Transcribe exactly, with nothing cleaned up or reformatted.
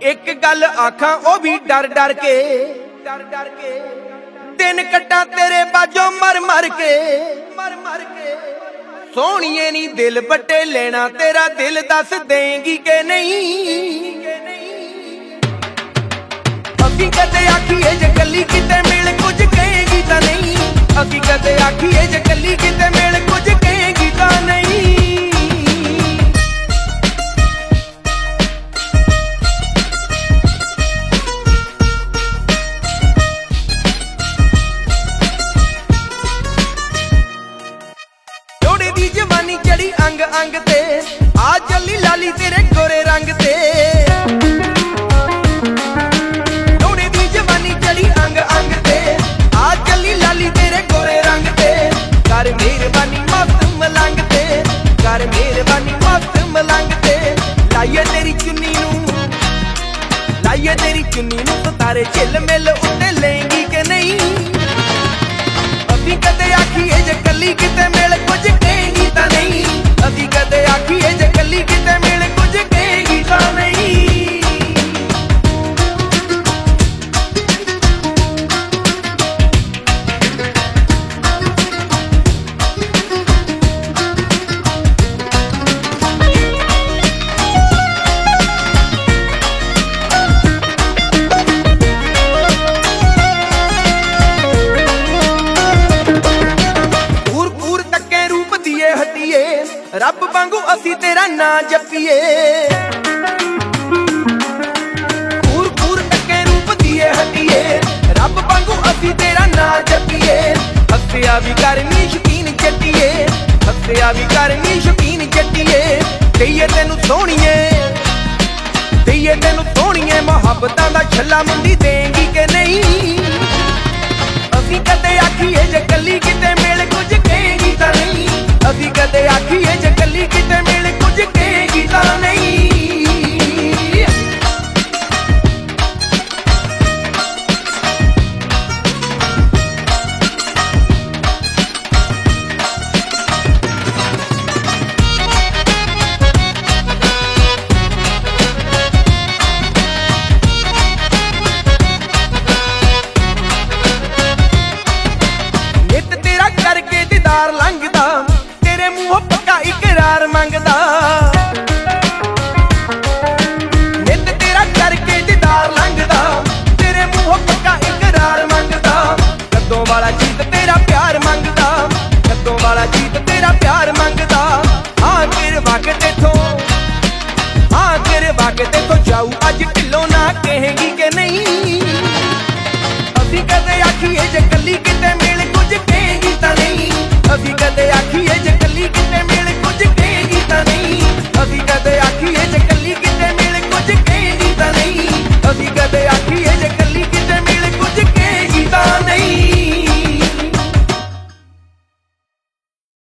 एक गल आखां ओ भी डर डर के डर डर के दिन कट्टा तेरे बाजों मर मर के मर मर के सोहणिए नी दिल बट्टे लेना तेरा दिल दस देंगी के नहीं असी कदे आखीए जे कली किते मिल कुछ कहेगी तां नहीं असी कदे आखीए जे कली किते मिल कुछ कहेगी तां नहीं जवानी चढ़ी अंग अंग ते आ चली लाली तेरे गोरे रंग ते लोड़े दी जवानी चढ़ी अंग अंग ते आ चली लाली तेरे गोरे रंग ते कर मेहरबानी मस्त मलंग ते कर मेहरबानी मस्त मलंग ते लाइए तेरी चुन्नी नू लाइए तेरी चुन्नी नू तो तारे झिल मिल उते लेंगी के नहीं अभी कदे आखीए जे कली किते मिल कुछ कहेगी तां नहीं अभी कदे आखीए जे कली किते मिल कुछ कहेगी तां नहीं रब वांगू असी तेरा ना जपीए पूर पूर टके रूप दिए हटिए रब वांगू असी तेरा ना जपीए हस्या भी करनी शकीन जट्टीए हस्या भी करनी शकीन जट्टीए दईए तेनू सोहणीए दईए तेनू सोहणीए मुहब्बतां दा छल्ला मुंडी देंगी के नहीं असी कदे आखीए जे कली किते मिल कुछ कहेगी तां नहीं अभी कदे आखीए जे कली किते मिल कुछ कहेगी तां नहीं नित तेरा करके दीदार लंघदा तेरे मुंहों पक्का इकरार मंगदा नित तेरा करके दीदार लंघदा तेरे मुंहों पक्का इकरार मंगदा कदों वाला जीत तेरा प्यार मंगदा कदों वाला जीत तेरा प्यार मंगदा हाँ तेरे वाके तेथों हाँ तेरे वाके तेथों जाऊ अज ढिलों ना कहेगी के नहीं अभी कदे आखीए जे कली किते मिल कुछ कहेगी तां नहीं अभी कदे आखी